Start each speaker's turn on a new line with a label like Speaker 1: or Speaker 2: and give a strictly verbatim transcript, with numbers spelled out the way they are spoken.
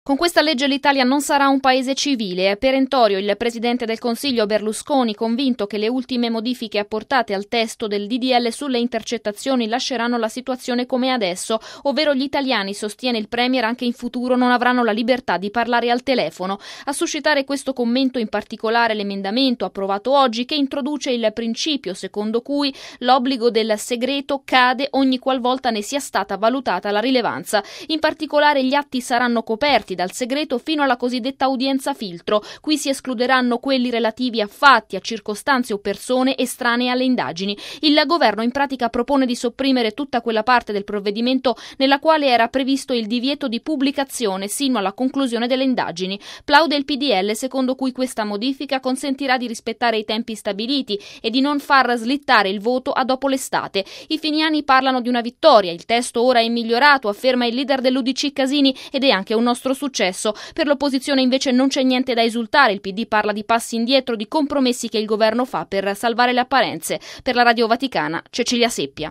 Speaker 1: Con questa legge l'Italia non sarà un paese civile. È perentorio il presidente del Consiglio Berlusconi, convinto che le ultime modifiche apportate al testo del D D L sulle intercettazioni lasceranno la situazione come adesso, ovvero gli italiani, sostiene il Premier, anche in futuro non avranno la libertà di parlare al telefono. A suscitare questo commento in particolare l'emendamento approvato oggi, che introduce il principio secondo cui l'obbligo del segreto cade ogni qualvolta ne sia stata valutata la rilevanza. In particolare gli atti saranno coperti dal segreto fino alla cosiddetta udienza filtro. Qui si escluderanno quelli relativi a fatti, a circostanze o persone estranee alle indagini. Il governo in pratica propone di sopprimere tutta quella parte del provvedimento nella quale era previsto il divieto di pubblicazione sino alla conclusione delle indagini. Plaude il P D L, secondo cui questa modifica consentirà di rispettare i tempi stabiliti e di non far slittare il voto a dopo l'estate. I finiani parlano di una vittoria. Il testo ora è migliorato, afferma il leader dell'U D C Casini, ed è anche un nostro successo. Per l'opposizione invece non c'è niente da esultare. Il P D parla di passi indietro, di compromessi che il governo fa per salvare le apparenze. Per la Radio Vaticana, Cecilia Seppia.